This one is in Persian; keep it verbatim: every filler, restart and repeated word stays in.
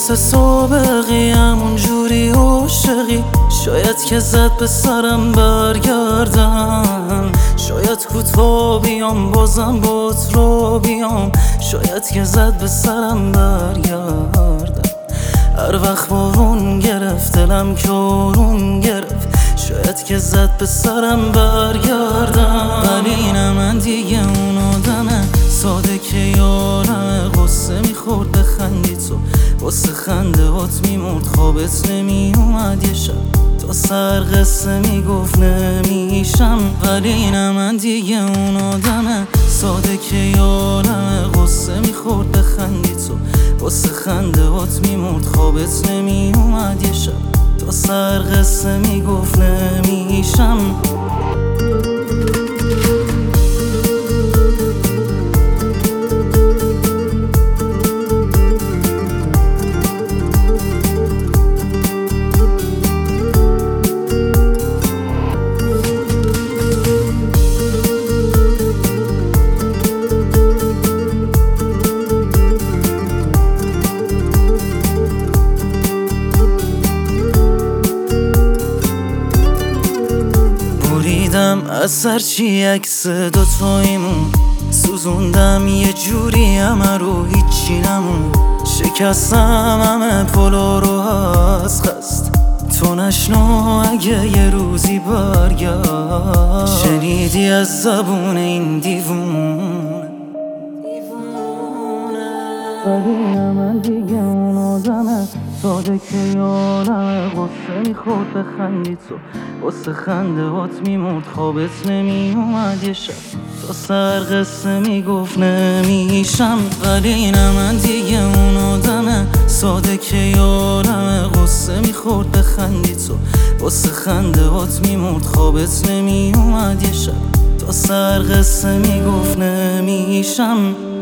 مثل سابقی همون جوری عاشقی، شاید که زد به سرم برگردم، شاید کوتا بیام بازم بات رو بیام، شاید که زد به سرم برگردم. هر وقت بارون گرفت دلم که آروم گرفت، شاید که زد به سرم برگردم. ولی نه من دیگه اون آدمه ساده که یارمه، غصه میخورد بخندی تو واسه خنده هات میمرد، خوابت نمی اومد یه شب تا سر قصه میگفت نمیشم. ولی نه من دیگه اون آدمه ساده که یارمه، غصه میخورد بخندی تو واسه خنده هات میمرد، خوابت نمی اومد یه شب تا سر قصه میگفت نمیشم. از هرچی عکس دوتاییمون سوزوندم یه جوری همه رو هیچی نمون، شکستم همه پلا رو از خست تو نشنو اگه یه روزی برگرد. شنیدی از زبون این دیوونه، ولی نه من دیگه اون آدمه ساده که یارمه، غصه میخورد بخندی تو واسه خنده هات میمرد، خوابت نمی اومد یه شب تا سر قصه میگفت نمیشم. ولی نه من دیگه اون آدمه ساده که یارمه، غصه میخورد بخندی تو واسه خنده هات میمرد، خوابت نمی اومد یه شب تا سر قصه میگفت نمیشم.